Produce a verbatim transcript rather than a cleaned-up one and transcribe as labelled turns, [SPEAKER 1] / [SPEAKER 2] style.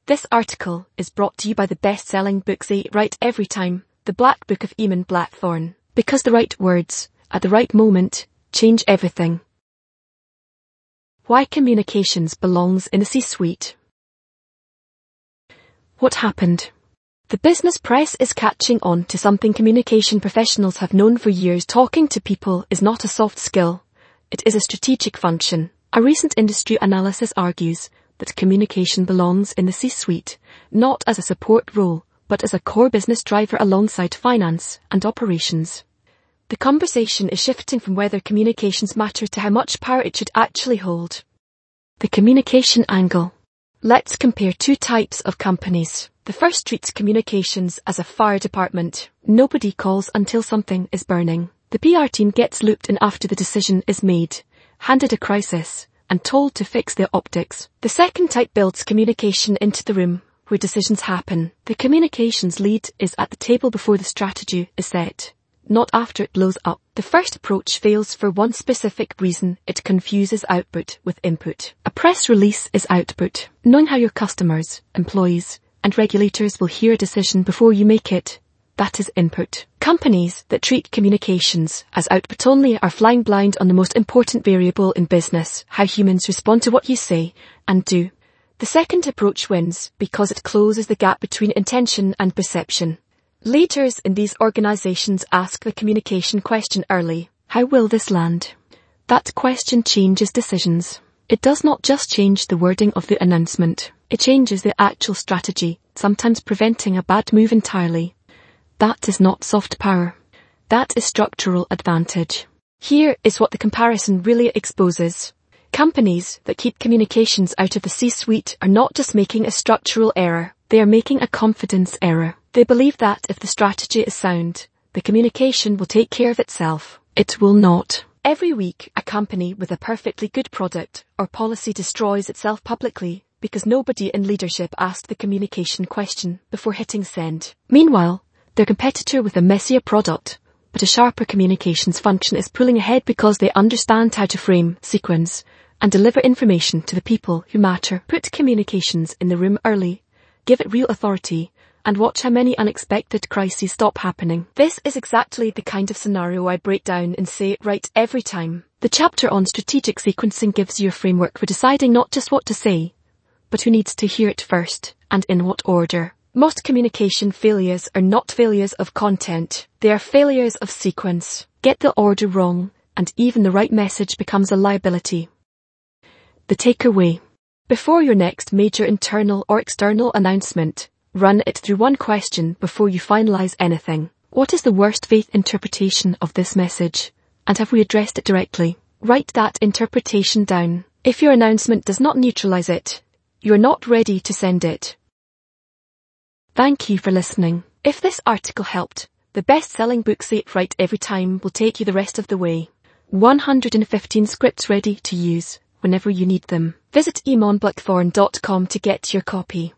[SPEAKER 1] This article is brought to you by the best-selling book Say It Right Every Time, The Black Book of Eamon Blackthorne. Because the right words, at the right moment, change everything. Why communications belongs in the C-suite. What happened? The business press is catching on to something communication professionals have known for years. Talking to people is not a soft skill. It is a strategic function. A recent industry analysis argues that communication belongs in the C-suite, not as a support role, but as a core business driver alongside finance and operations. The conversation is shifting from whether communications matter to how much power it should actually hold. The communication angle. Let's compare two types of companies. The first treats communications as a fire department. Nobody calls until something is burning. The P R team gets looped in after the decision is made, handed a crisis, and told to fix their optics. The second type builds communication into the room, where decisions happen. The communications lead is at the table before the strategy is set, not after it blows up. The first approach fails for one specific reason: it confuses output with input. A press release is output. Knowing how your customers, employees, and regulators will hear a decision before you make it, that is input. Companies that treat communications as output only are flying blind on the most important variable in business: how humans respond to what you say and do. The second approach wins because it closes the gap between intention and perception. Leaders in these organizations ask the communication question early: how will this land? That question changes decisions. It does not just change the wording of the announcement, it changes the actual strategy, sometimes preventing a bad move entirely. That is not soft power. That is structural advantage. Here is what the comparison really exposes. Companies that keep communications out of the C-suite are not just making a structural error, they are making a confidence error. They believe that if the strategy is sound, the communication will take care of itself. It will not. Every week, a company with a perfectly good product or policy destroys itself publicly because nobody in leadership asked the communication question before hitting send. Meanwhile, their competitor with a messier product, but a sharper communications function is pulling ahead because they understand how to frame, sequence, and deliver information to the people who matter. Put communications in the room early, give it real authority, and watch how many unexpected crises stop happening. This is exactly the kind of scenario I break down and Say It Right Every Time. The chapter on strategic sequencing gives you a framework for deciding not just what to say, but who needs to hear it first, and in what order. Most communication failures are not failures of content, they are failures of sequence. Get the order wrong, and even the right message becomes a liability. The takeaway. Before your next major internal or external announcement, run it through one question before you finalize anything. What is the worst faith interpretation of this message? And have we addressed it directly? Write that interpretation down. If your announcement does not neutralize it, you are not ready to send it. Thank you for listening. If this article helped, the best-selling book Say It Right Every Time will take you the rest of the way. one hundred fifteen scripts ready to use whenever you need them. Visit eamon blackthorne dot com to get your copy.